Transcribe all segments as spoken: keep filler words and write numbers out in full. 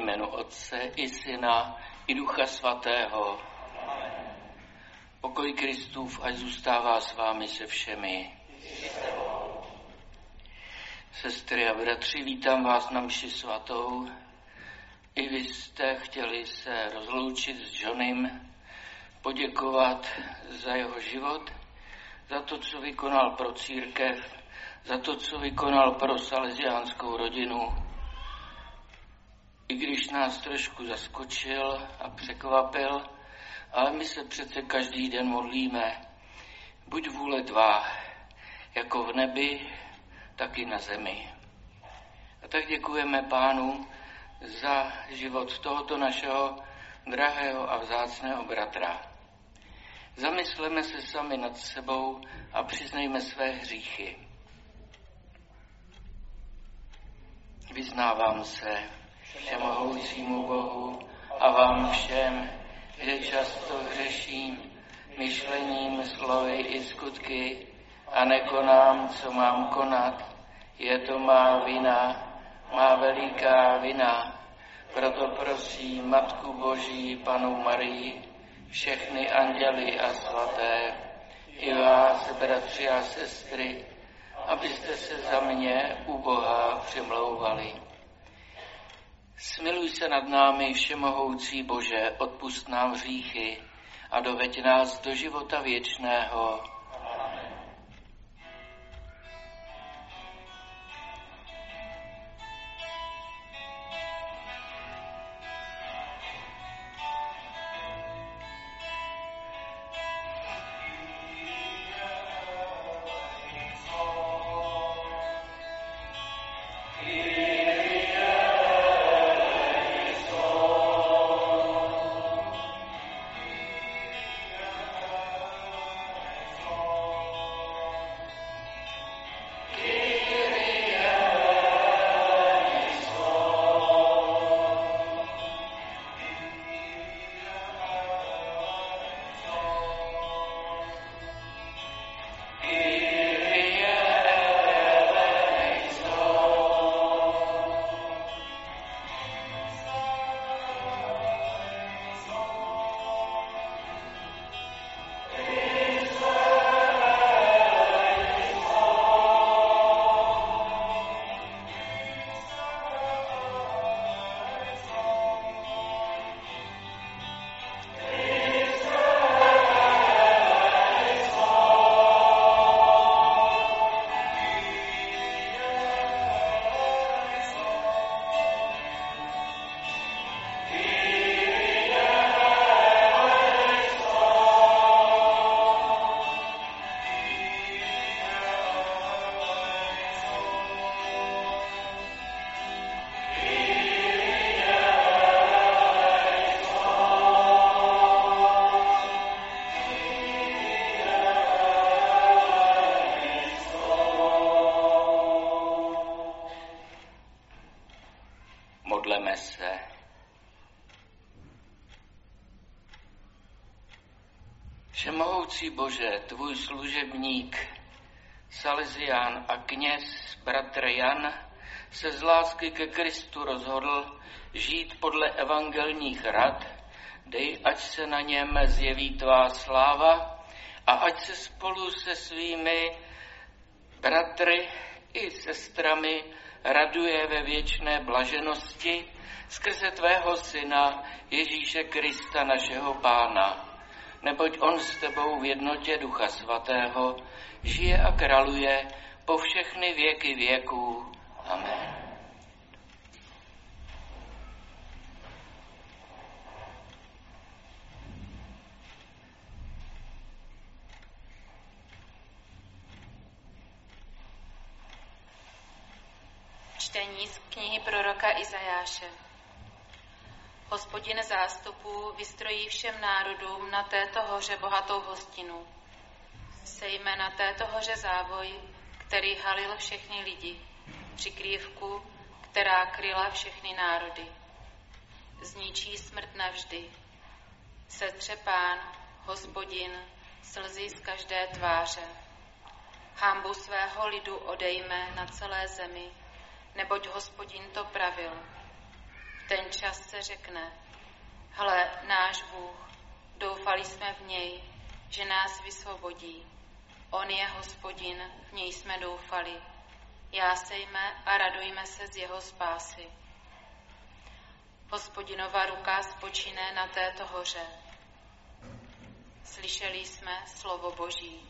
jménu Otce i Syna i Ducha Svatého. Pokoj Kristův, ať zůstává s vámi se všemi. Sestry a bratři, vítám vás na mši svatou. I vy jste chtěli se rozloučit s Johnem, poděkovat za jeho život, za to, co vykonal pro církev, za to, co vykonal pro salesiánskou rodinu. I když nás trošku zaskočil a překvapil, ale my se přece každý den modlíme. Buď vůle tvá, jako v nebi, tak i na zemi. A tak děkujeme Pánu za život tohoto našeho drahého a vzácného bratra. Zamysleme se sami nad sebou a přiznejme své hříchy. Vyznávám se všemohoucímu Bohu a vám všem, že často hřeším myšlením, slovy i skutky a nekonám, co mám konat. Je to má vina, má veliká vina. Proto prosím Matku Boží, Panu Marii, všechny anděly a svaté, i vás, bratři a sestry, abyste se za mě u Boha přimlouvali. Smiluj se nad námi, všemohoucí Bože, odpusť nám hříchy a doveď nás do života věčného. Modleme se. Všemohoucí Bože, tvůj služebník, salesián a kněz, bratr Jan, se z lásky ke Kristu rozhodl žít podle evangelních rad. Dej, ať se na něm zjeví tvá sláva a ať se spolu se svými bratry i sestrami raduje ve věčné blaženosti skrze tvého Syna Ježíše Krista, našeho Pána. Neboť on s tebou v jednotě Ducha Svatého žije a králuje po všechny věky věků. Amen. Čtení z knihy proroka Izajáše. Hospodin zástupů vystrojí všem národům na této hoře bohatou hostinu. Sejme na této hoře závoj, který halil všechny lidi, přikrývku, která kryla všechny národy. Zničí smrt navždy. Setře Pán, Hospodin, slzy z každé tváře. Hanbu svého lidu odejme na celé zemi, neboť Hospodin to pravil. V ten čas se řekne: hle, náš Bůh, doufali jsme v něj, že nás vysvobodí. On je Hospodin, v něj jsme doufali. Jásejme a radujme se z jeho spásy. Hospodinova ruka spočine na této hoře. Slyšeli jsme slovo Boží.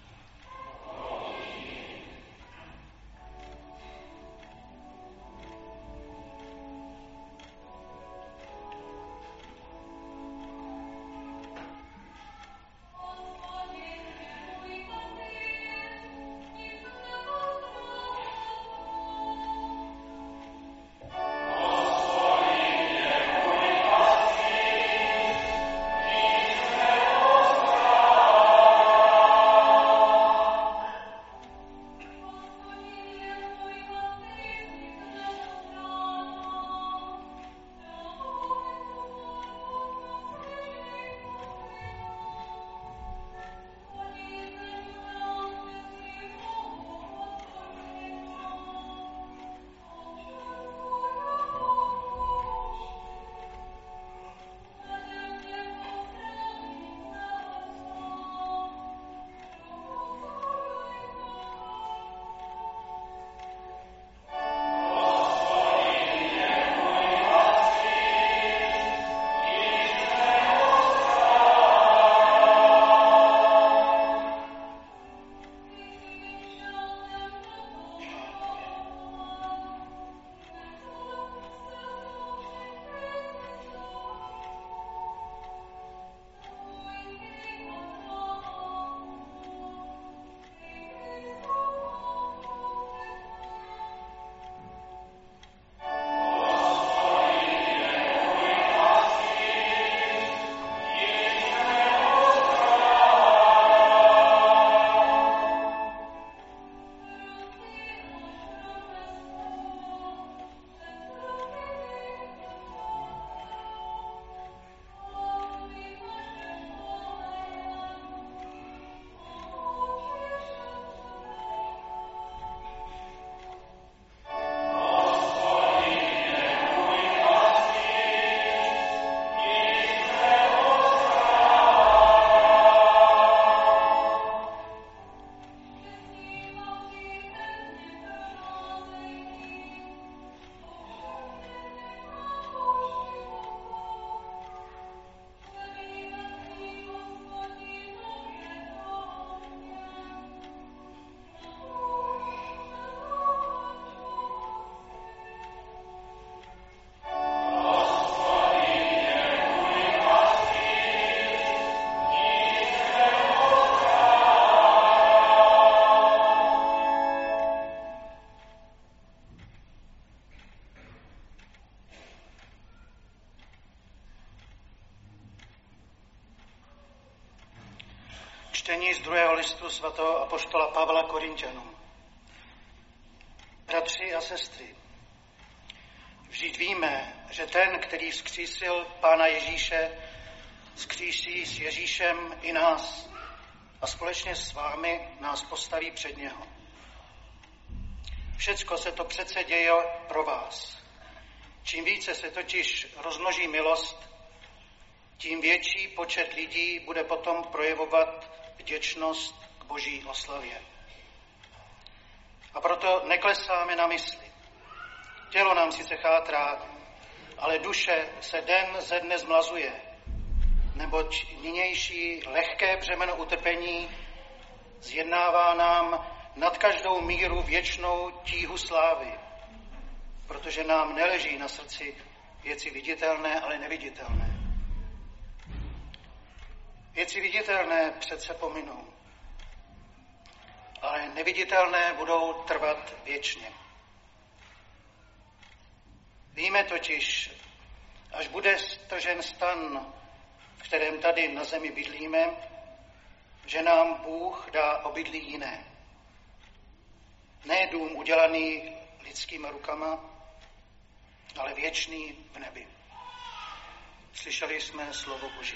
Čtení z druhého listu svatého apoštola Pavla Korinťanům. Bratři a sestry, vždyť víme, že ten, který vzkřísil Pána Ježíše, vzkřísí s Ježíšem i nás a společně s vámi nás postaví před něho. Všecko se to přece děje pro vás. Čím více se totiž rozmnoží milost, tím větší počet lidí bude potom projevovat vděčnost k Boží oslavě. A proto neklesáme na mysli. Tělo nám sice chátrá, ale duše se den ze dne zmlazuje, neboť nynější lehké břemeno utrpení zjednává nám nad každou míru věčnou tíhu slávy, protože nám neleží na srdci věci viditelné, ale neviditelné. Věci viditelné přece pominou, ale neviditelné budou trvat věčně. Víme totiž, až bude stržen stan, v kterém tady na zemi bydlíme, že nám Bůh dá obydlí jiné. Ne dům udělaný lidskýma rukama, ale věčný v nebi. Slyšeli jsme slovo Boží.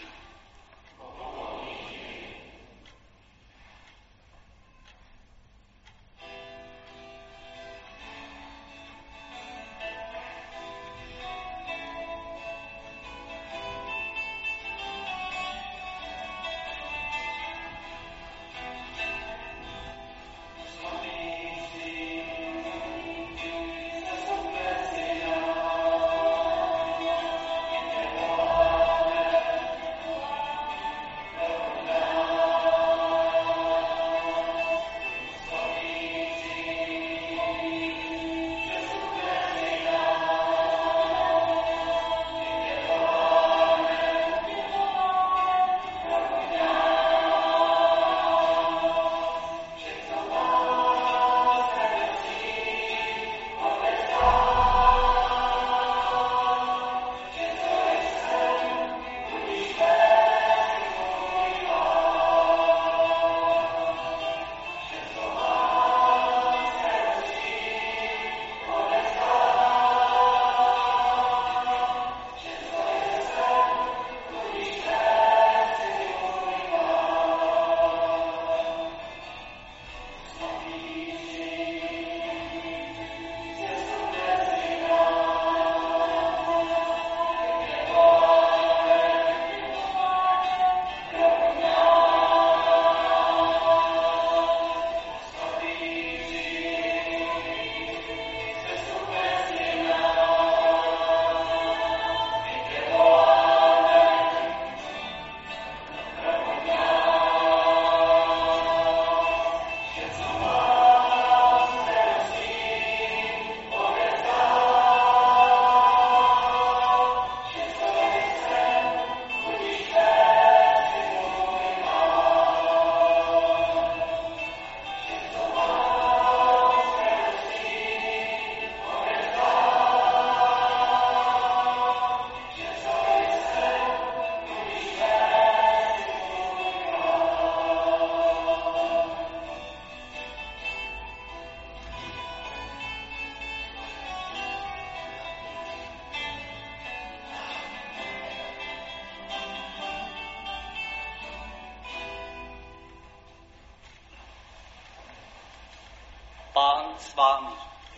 vámi.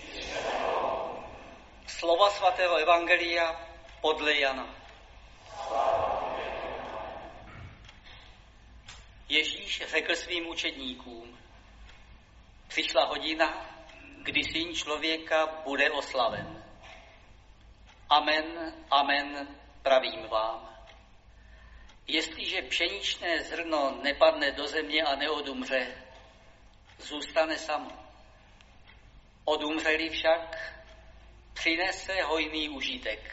Slova svatého evangelia podle Jana. Ježíš řekl svým učedníkům: přišla hodina, kdy Syn člověka bude oslaven. Amen, amen, pravím vám. Jestliže pšeničné zrno nepadne do země a neodumře, zůstane samo. Odumřeli však, přinese hojný užitek.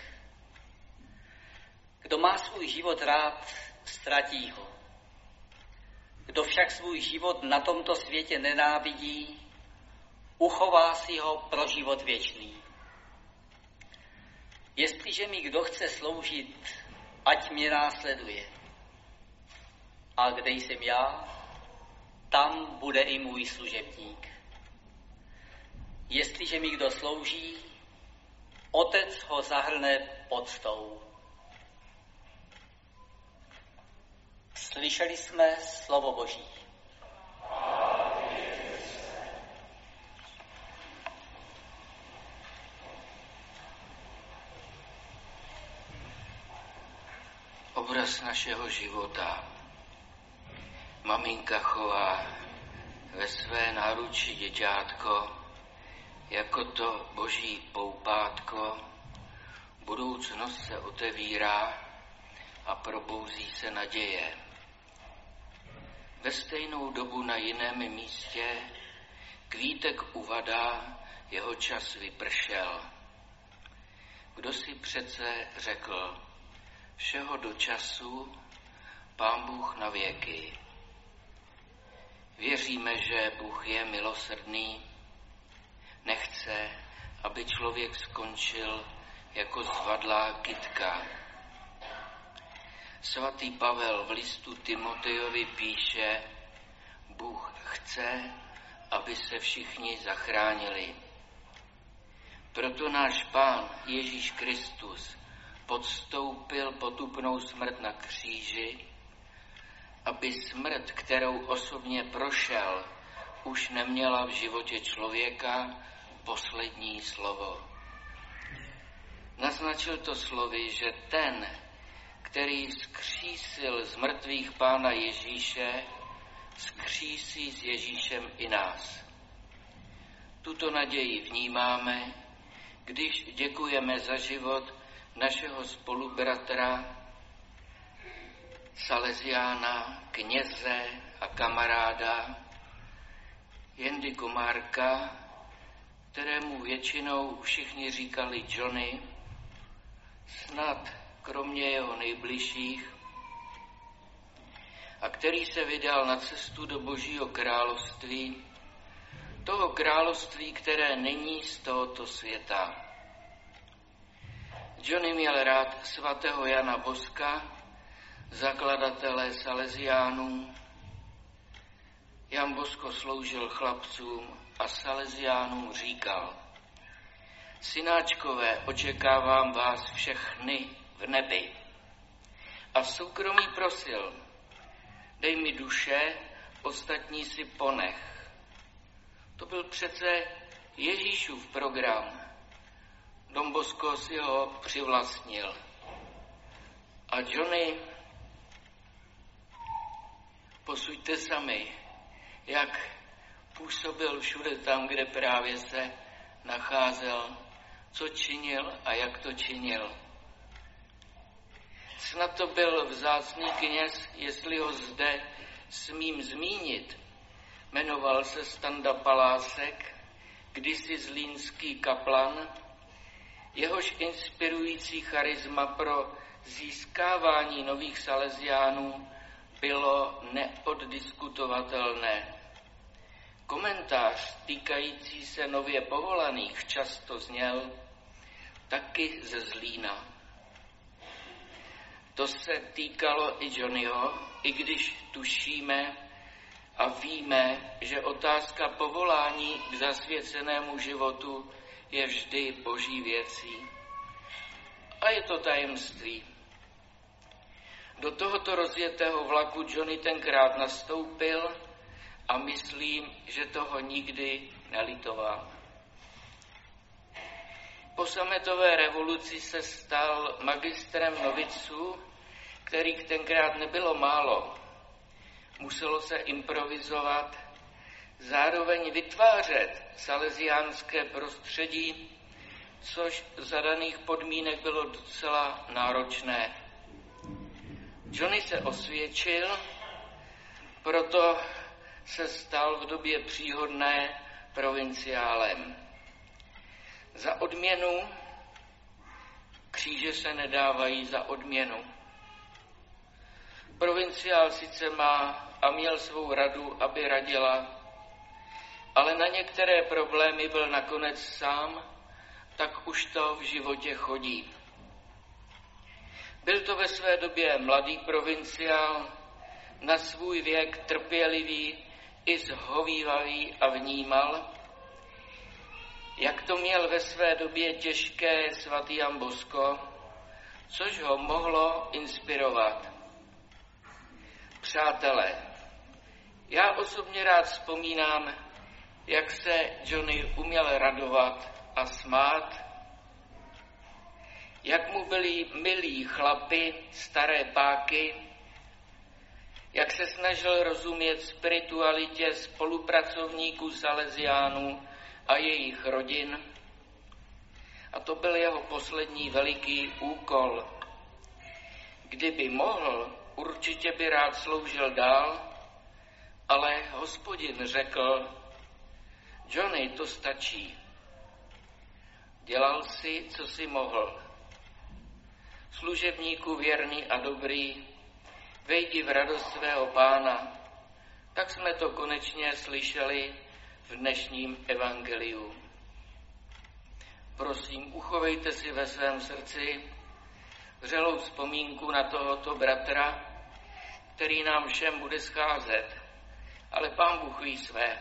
Kdo má svůj život rád, ztratí ho. Kdo však svůj život na tomto světě nenávidí, uchová si ho pro život věčný. Jestliže mi kdo chce sloužit, ať mě následuje. A kde jsem já, tam bude i můj služebník. Jestliže mi kdo slouží, Otec ho zahrne poctou. Slyšeli jsme slovo Boží. Obraz našeho života. Maminka chová ve své náruči děťátko jako to boží poupátko. Budoucnost se otevírá a probouzí se naděje. Ve stejnou dobu na jiném místě kvítek uvadá, jeho čas vypršel. Kdo si přece řekl, všeho do času, Pán Bůh na věky. Věříme, že Bůh je milosrdný, nechce, aby člověk skončil jako zvadlá kytka. Svatý Pavel v listu Timotejovi píše, Bůh chce, aby se všichni zachránili. Proto náš Pán Ježíš Kristus podstoupil potupnou smrt na kříži, aby smrt, kterou osobně prošel, už neměla v životě člověka poslední slovo. Naznačil to slovy, že ten, který vzkřísil z mrtvých Pána Ježíše, vzkřísí s Ježíšem i nás. Tuto naději vnímáme, když děkujeme za život našeho spolubratra, Salesiána, kněze a kamaráda Jendy Komárka, kterému většinou všichni říkali Johnny, snad kromě jeho nejbližších, a který se vydal na cestu do Božího království, toho království, které není z tohoto světa. Johnny měl rád svatého Jana Boska, zakladatele Salesiánů. Jan Bosko sloužil chlapcům a Salesiánům říkal: synáčkové, očekávám vás všechny v nebi. A v soukromí prosil: dej mi duše, ostatní si ponech. To byl přece Ježíšův program. Don Bosco si ho přivlastnil. A Johnny, posuďte sami, jak působil všude tam, kde právě se nacházel, co činil a jak to činil. Snad to byl vzácný kněz, jestli ho zde smím zmínit. Jmenoval se Standa Palásek, kdysi zlínský kaplan. Jehož inspirující charisma pro získávání nových Salesiánů bylo neoddiskutovatelné. Komentář týkající se nově povolaných často zněl: taky ze Zlína. To se týkalo i Johnnyho, i když tušíme a víme, že otázka povolání k zasvěcenému životu je vždy boží věcí. A je to tajemství. Do tohoto rozjetého vlaku Johnny tenkrát nastoupil a myslím, že toho nikdy nelitoval. Po sametové revoluci se stal magistrem noviců, kterých tenkrát nebylo málo. Muselo se improvizovat, zároveň vytvářet salesiánské prostředí, což za daných podmínek bylo docela náročné. Johnny se osvědčil, proto se stal v době příhodné provinciálem. Za odměnu, kříže se nedávají za odměnu. Provinciál sice má a měl svou radu, aby radila, ale na některé problémy byl nakonec sám, tak už to v životě chodí. Byl to ve své době mladý provinciál, na svůj věk trpělivý i zhovívavý a vnímal, jak to měl ve své době těžké svatý Jan Bosko, což ho mohlo inspirovat. Přátelé, já osobně rád vzpomínám, jak se Johnny uměl radovat a smát, jak mu byli milí chlapi, staré páky, jak se snažil rozumět spiritualitě spolupracovníků salesiánů a jejich rodin. A to byl jeho poslední veliký úkol. Kdyby mohl, určitě by rád sloužil dál, ale Hospodin řekl, Johnny, to stačí. Dělal si, co si mohl. Služebníku věrný a dobrý, vejdi v radost svého Pána. Tak jsme to konečně slyšeli v dnešním evangeliu. Prosím, uchovejte si ve svém srdci vřelou vzpomínku na tohoto bratra, který nám všem bude scházet, ale Pán Bůh ví své.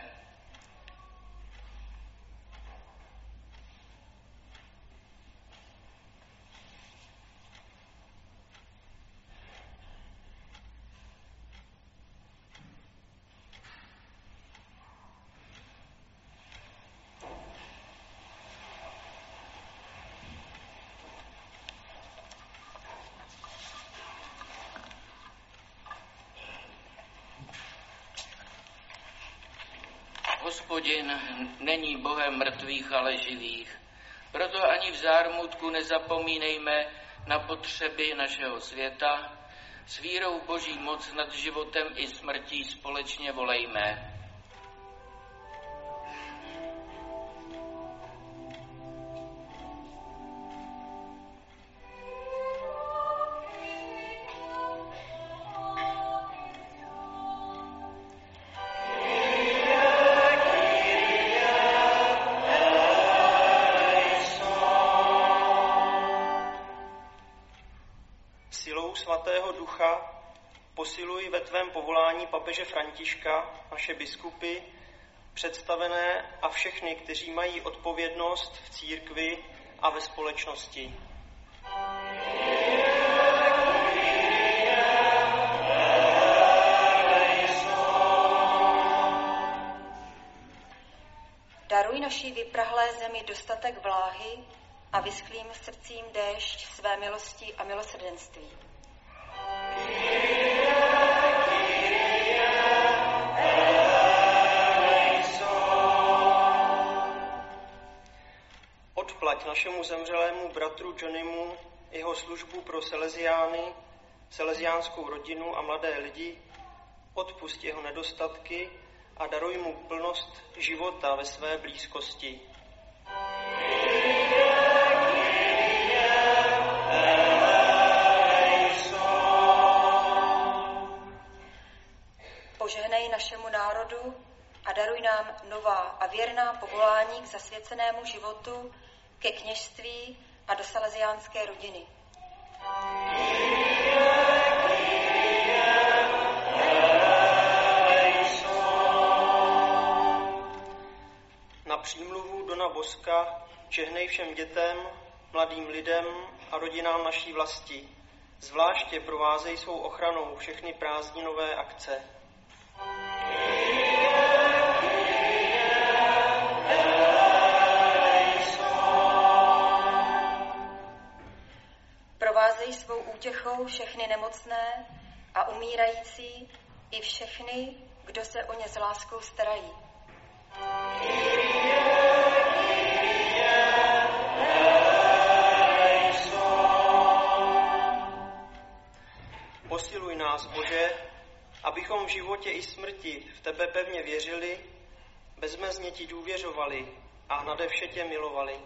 Hospodin není Bohem mrtvých, ale živých. Proto ani v zármutku nezapomínejme na potřeby našeho světa. S vírou v Boží moc nad životem i smrtí společně volejme. Svatého Ducha posiluj ve tvém povolání papeže Františka, naše biskupy, představené a všechny, kteří mají odpovědnost v církvi a ve společnosti. Daruj naší vyprahlé zemi dostatek vláhy a vyschlým srdcím déšť své milosti a milosrdenství. Odplať našemu zemřelému bratru Johnnymu jeho službu pro Salesiány, salesiánskou rodinu a mladé lidi, odpusť jeho nedostatky a daruj mu plnost života ve své blízkosti. Požehnej našemu národu a daruj nám nová a věrná povolání k zasvěcenému životu, ke kněžství a do salesiánské rodiny. Na přímluvu Dona Boska žehnej všem dětem, mladým lidem a rodinám naší vlasti. Zvláště provázej svou ochranou všechny prázdninové akce. útěchou všechny nemocné a umírající i všechny, kdo se o ně s láskou starají. Posiluj nás, Bože, abychom v životě i smrti v tebe pevně věřili, bezmezně ti důvěřovali a nade vše tě milovali.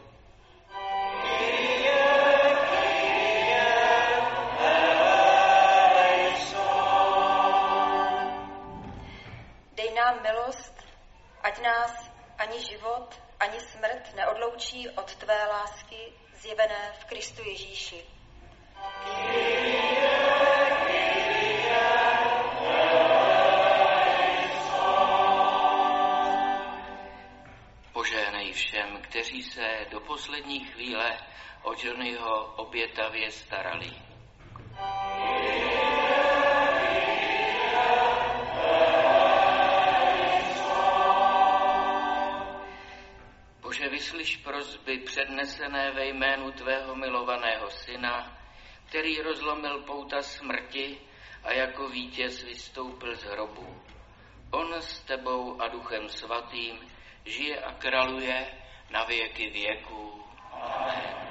Dej nám milost, ať nás ani život, ani smrt neodloučí od tvé lásky zjevené v Kristu Ježíši. Požehnej všem, kteří se do poslední chvíle o Johnnyho obětavě starali. Bože, vyslyš prosby přednesené ve jménu tvého milovaného syna, který rozlomil pouta smrti a jako vítěz vystoupil z hrobu. On s tebou a Duchem Svatým žije a králuje na věky věků. Amen.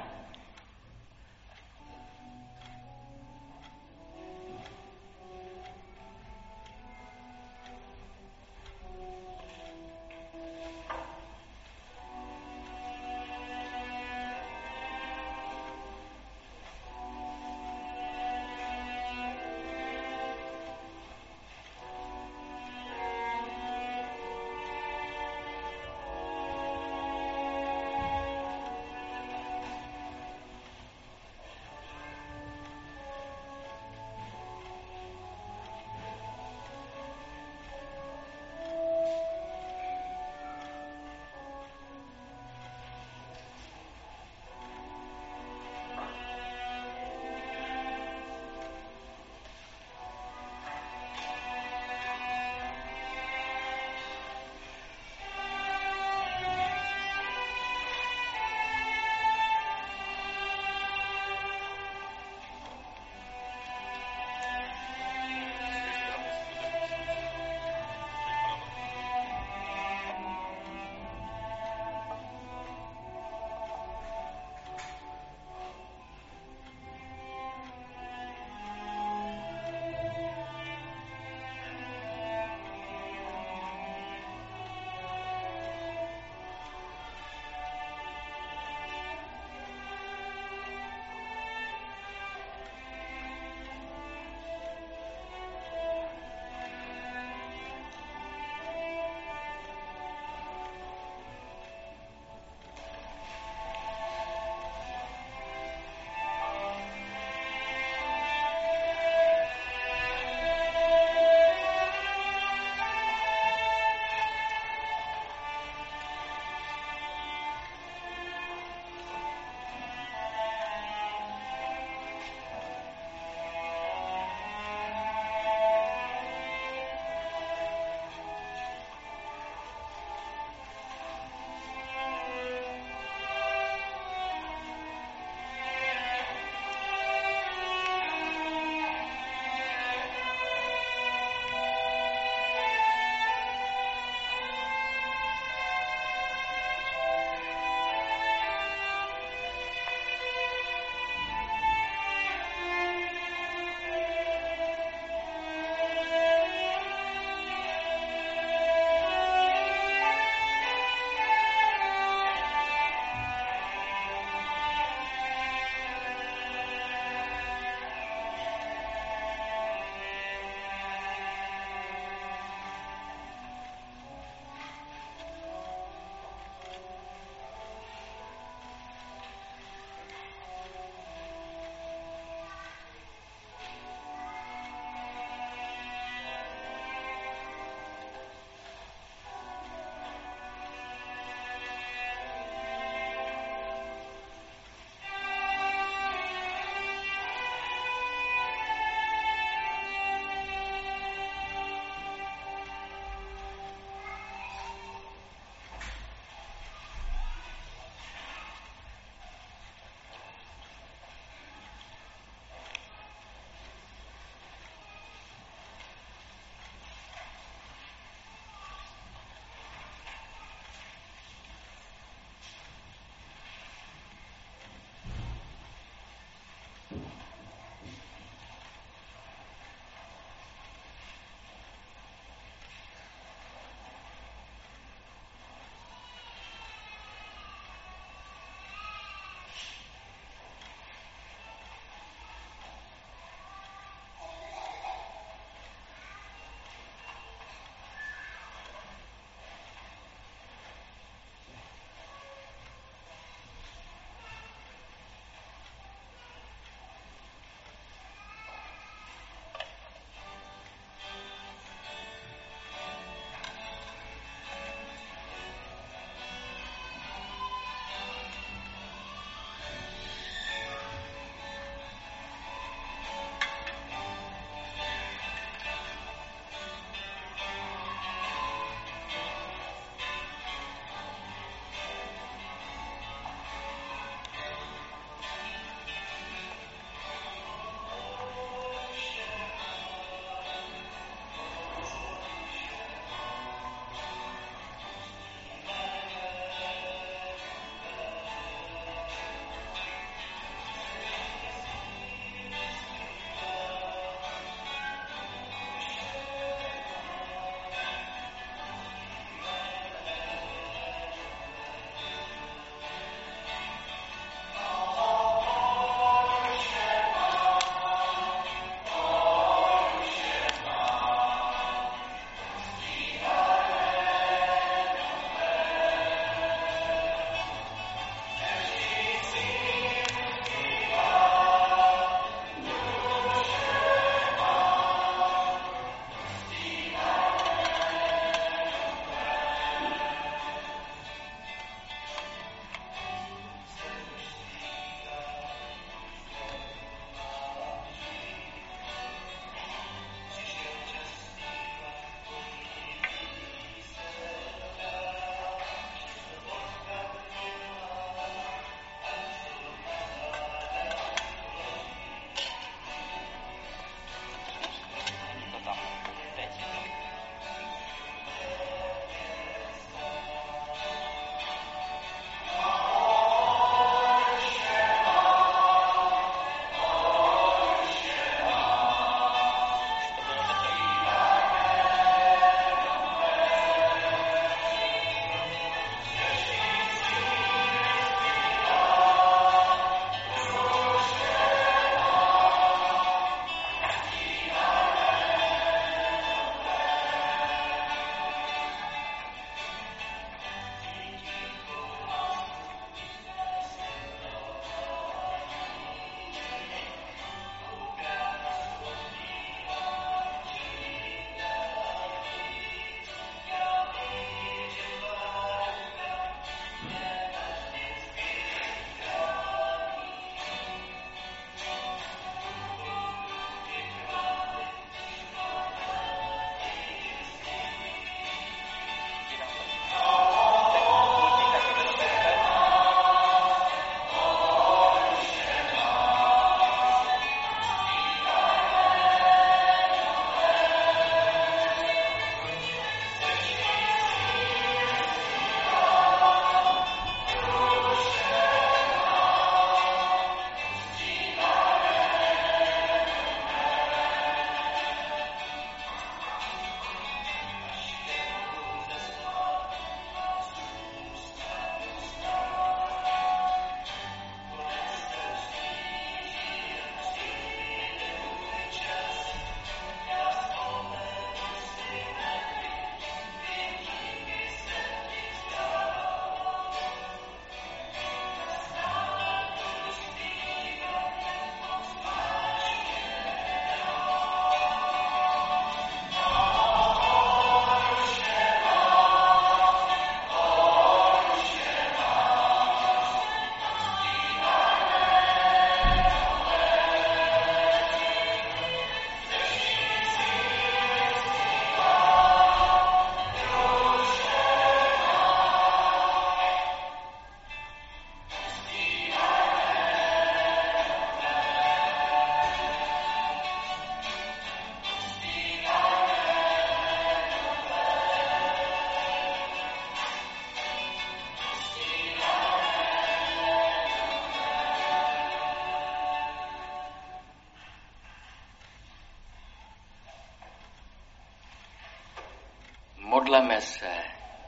Pomodleme se.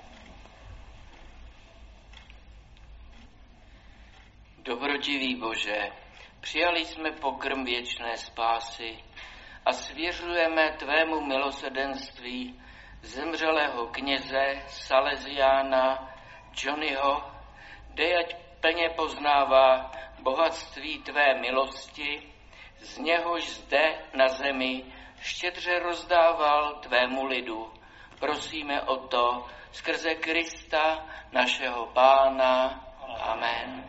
Dobrotivý Bože, přijali jsme pokrm věčné spásy a svěřujeme tvému milosrdenství zemřelého kněze Salesiána Johnnyho, dej ať plně poznává bohatství tvé milosti, z něhož zde na zemi štědře rozdával tvému lidu. Prosíme o to skrze Krista, našeho Pána. Amen.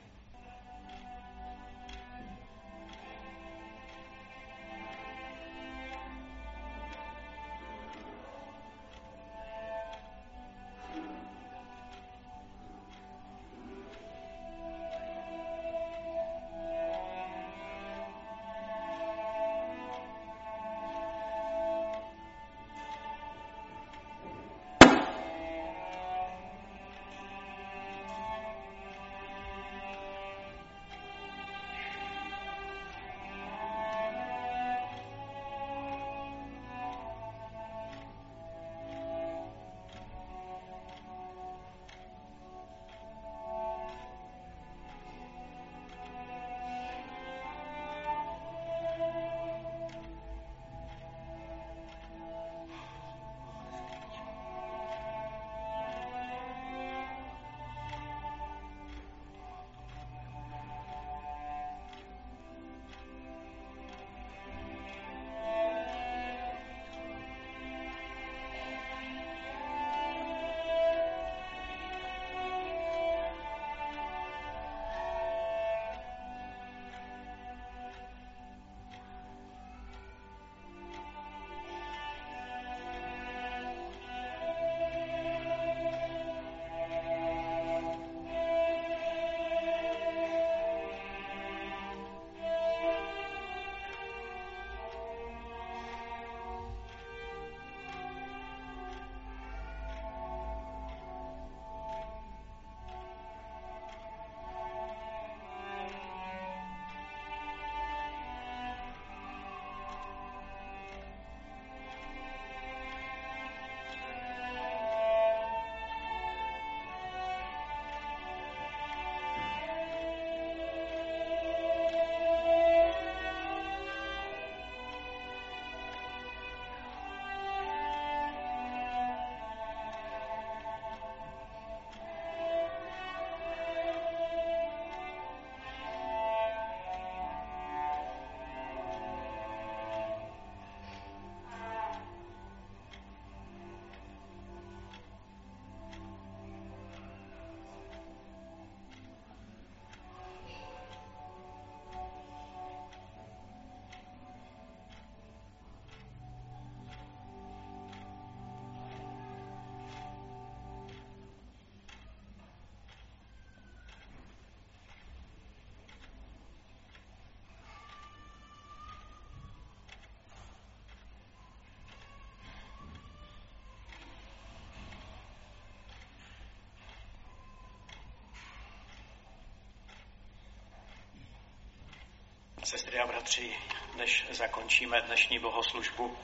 Sestry a bratři, než zakončíme dnešní bohoslužbu,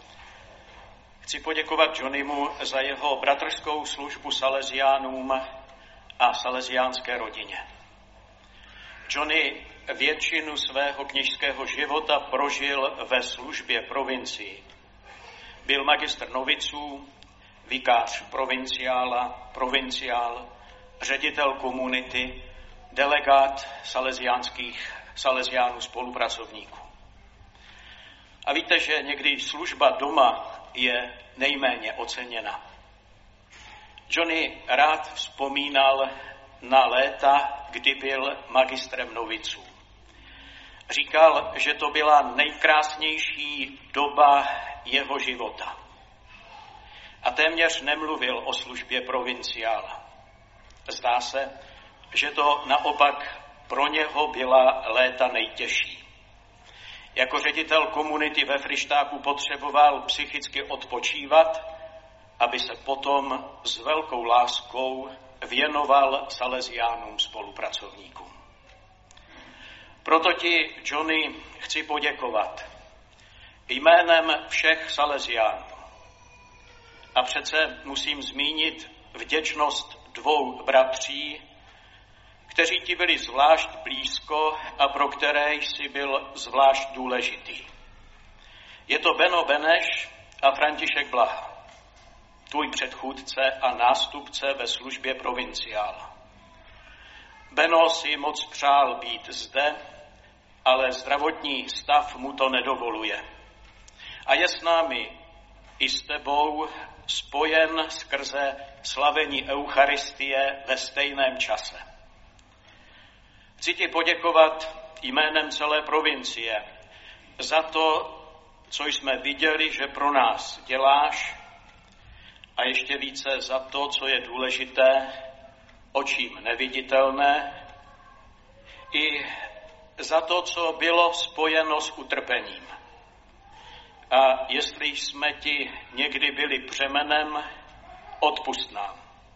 chci poděkovat Johnnymu za jeho bratrskou službu Salesiánům a salesiánské rodině. Johnny většinu svého kněžského života prožil ve službě provincii. Byl magistr noviců, vikář provinciála, provinciál, ředitel komunity, delegát salesiánských salesiánů spolupracovníků. A víte, že někdy služba doma je nejméně oceněna. Johnny rád vzpomínal na léta, kdy byl magistrem noviců. Říkal, že to byla nejkrásnější doba jeho života. A téměř nemluvil o službě provinciála. Zdá se, že to naopak pro něho byla léta nejtěžší. Jako ředitel komunity ve Fryštáku potřeboval psychicky odpočívat, aby se potom s velkou láskou věnoval salesiánům spolupracovníkům. Proto ti, Johnny, chci poděkovat jménem všech salesiánů a A přece musím zmínit vděčnost dvou bratří, kteří ti byli zvlášť blízko a pro které jsi byl zvlášť důležitý. Je to Beno Beneš a František Blaha, tvůj předchůdce a nástupce ve službě provinciála. Beno si moc přál být zde, ale zdravotní stav mu to nedovoluje. A je s námi i s tebou spojen skrze slavení Eucharistie ve stejném čase. Chci ti poděkovat jménem celé provincie za to, co jsme viděli, že pro nás děláš, a ještě více za to, co je důležité, očím neviditelné, i za to, co bylo spojeno s utrpením. A jestli jsme ti někdy byli břemenem, odpusť nám.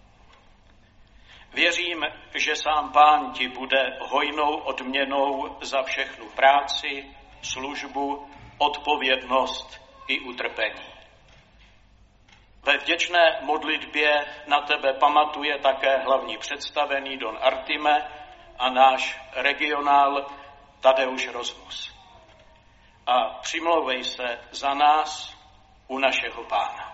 Věřím, že sám Pán ti bude hojnou odměnou za všechnu práci, službu, odpovědnost i utrpení. Ve vděčné modlitbě na tebe pamatuje také hlavní představený Don Artime a náš regionál Tadeusz Rozmus. A přimlouvej se za nás u našeho Pána.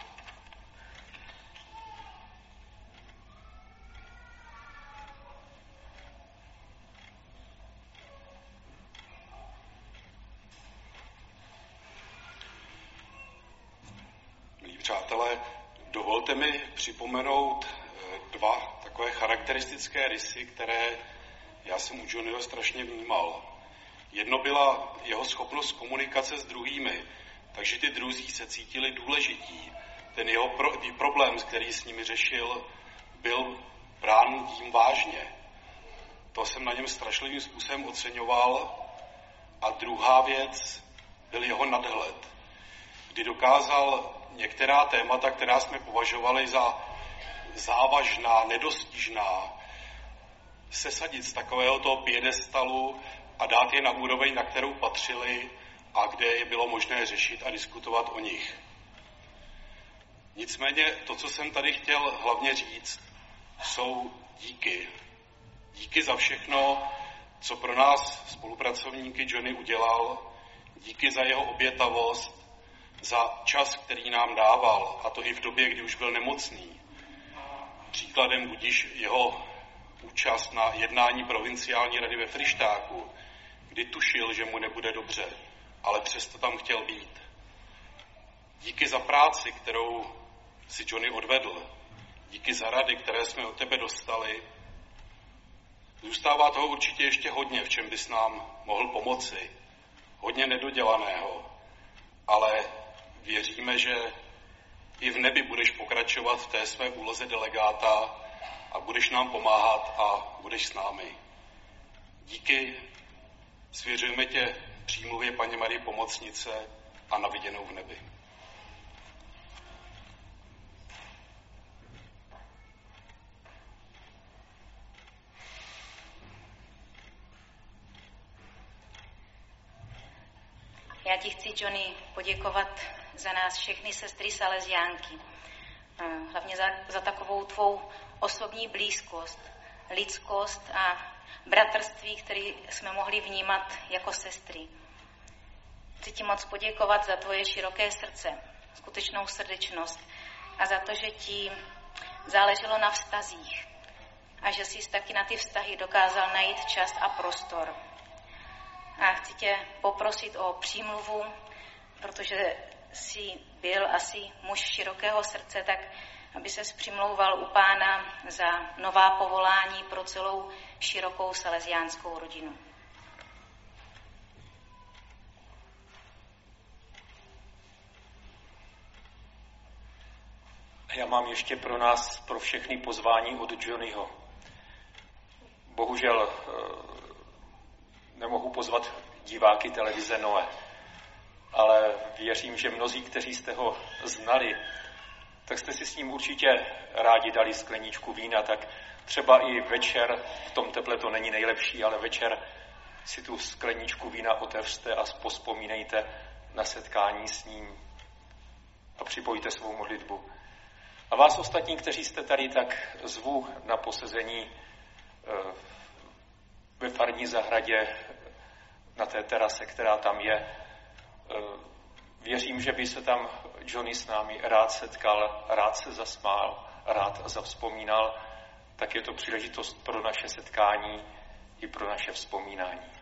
Přátelé, dovolte mi připomenout dva takové charakteristické rysy, které já jsem u Johnnyho strašně vnímal. Jedno byla jeho schopnost komunikace s druhými, takže ty druzí se cítili důležití. Ten jeho pro, problém, který s nimi řešil, byl brán tím vážně. To jsem na něm strašlivým způsobem oceňoval. A druhá věc byl jeho nadhled, kdy dokázal některá témata, která jsme považovali za závažná, nedostižná, sesadit z takového toho piedestalu a dát je na úroveň, na kterou patřili a kde je bylo možné řešit a diskutovat o nich. Nicméně to, co jsem tady chtěl hlavně říct, jsou díky. Díky za všechno, co pro nás spolupracovníky Johnny udělal, díky za jeho obětavost, za čas, který nám dával, a to i v době, kdy už byl nemocný. Příkladem budiž jeho účast na jednání provinciální rady ve Fryštáku, kdy tušil, že mu nebude dobře, ale přesto tam chtěl být. Díky za práci, kterou si Johnny odvedl, díky za rady, které jsme od tebe dostali. Zůstává toho určitě ještě hodně, v čem bys nám mohl pomoci. Hodně nedodělaného, ale věříme, že i v nebi budeš pokračovat v té své úloze delegáta a budeš nám pomáhat a budeš s námi. Díky, svěřujeme tě přímluvě Paně Marie Pomocnice a na viděnou v nebi. Já ti chci, Johnny, poděkovat za nás všechny sestry Salesiánky. Hlavně za, za takovou tvou osobní blízkost, lidskost a bratrství, který jsme mohli vnímat jako sestry. Chci ti moc poděkovat za tvoje široké srdce, skutečnou srdečnost a za to, že ti záleželo na vztazích a že jsi taky na ty vztahy dokázal najít čas a prostor. A chci tě poprosit o přímluvu, protože jsi byl asi muž širokého srdce, tak aby ses přimlouval u Pána za nová povolání pro celou širokou salesiánskou rodinu. Já mám ještě pro nás, pro všechny pozvání od Johnnyho. Bohužel nemohu pozvat diváky televize Noe, ale věřím, že mnozí, kteří jste ho znali, tak jste si s ním určitě rádi dali skleničku vína, tak třeba i večer, v tom teple to není nejlepší, ale večer si tu skleničku vína otevřte a pospomínejte na setkání s ním a připojte svou modlitbu. A vás ostatní, kteří jste tady, tak zvu na posezení ve farní zahradě na té terase, která tam je. Věřím, že by se tam Johnny s námi rád setkal, rád se zasmál, rád zavzpomínal, tak je to příležitost pro naše setkání i pro naše vzpomínání.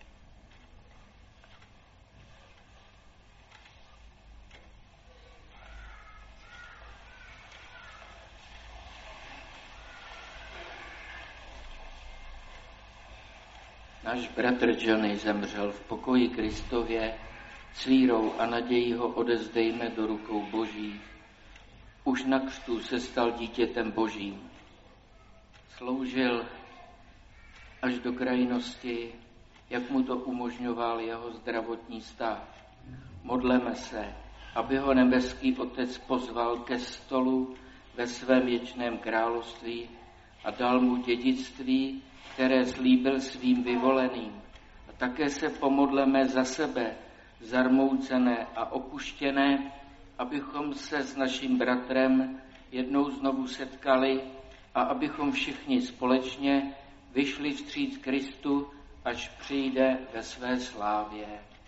Náš bratr Johnny zemřel v pokoji Kristově, s vírou a nadějí ho odezdejme do rukou Boží. Už na křtu se stal dítětem Božím. Sloužil až do krajnosti, jak mu to umožňoval jeho zdravotní stav. Modleme se, aby ho nebeský Otec pozval ke stolu ve svém věčném království a dal mu dědictví, které slíbil svým vyvoleným. A také se pomodleme za sebe, zarmoucené a opuštěné, abychom se s naším bratrem jednou znovu setkali a abychom všichni společně vyšli vstříc Kristu, až přijde ve své slávě.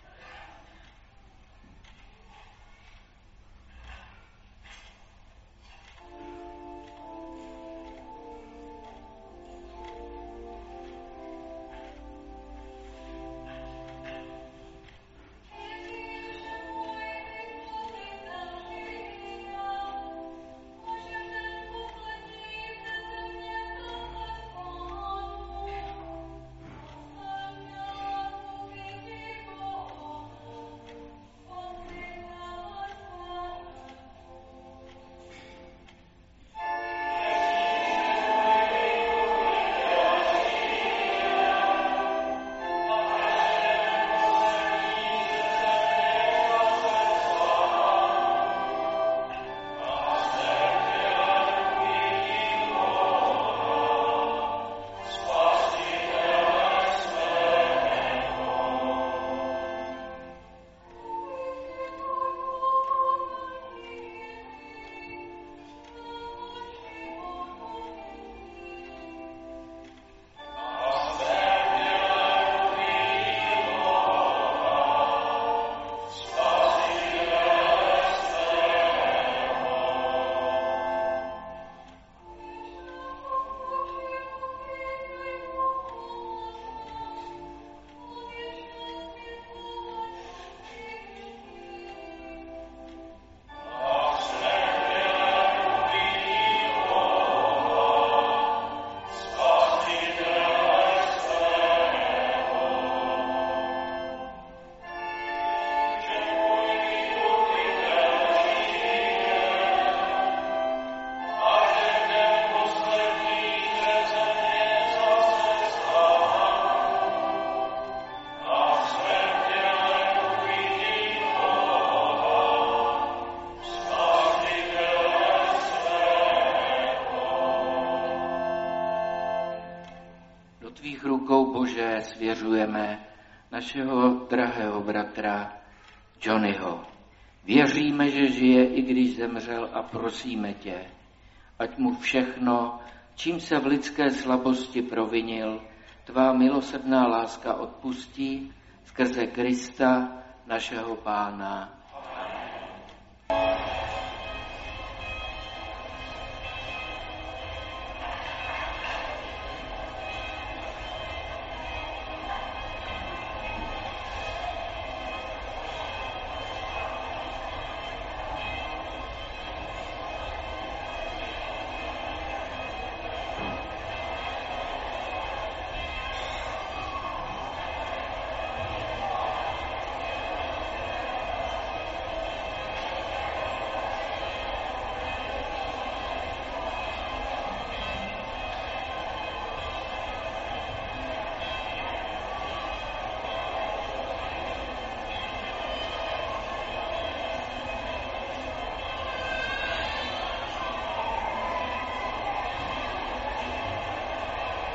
tvých rukou, Bože, svěřujeme našeho drahého bratra Johnnyho. Věříme, že žije, i když zemřel, a prosíme tě, ať mu všechno, čím se v lidské slabosti provinil, tvá milosrdná láska odpustí skrze Krista, našeho Pána. Amen.